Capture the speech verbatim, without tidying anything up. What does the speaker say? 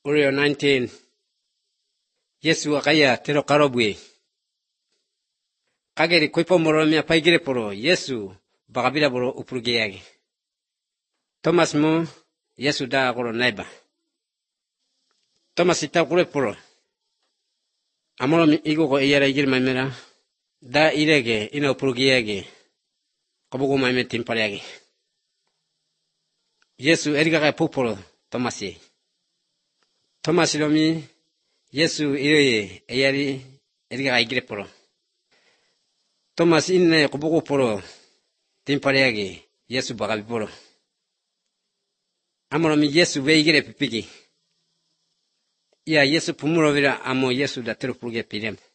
Uriyo nineteen. Yesu akaya tero karobwe. Kageri kuipo moro mia paigire poro. Yesu bakabila boro upurge yage. Thomas mo Yesu da koro naiba. Thomas ita kure poro. Amoro mi igo ko iyara igir maimera. Da irege ina upurge yage. Kabugo maime timpare yage. Yesu eriga kaya puporo Thomas ye. Thomas lomi Yesu iyoye eyari eriga kaya igire poro. Thomas inne kabugo poro timpare yage. Yesu bakabi poro. Amoro mi Yesu veigire pipiki. Ya Yesu pumuro vira amo Yesu da tero purge pirem.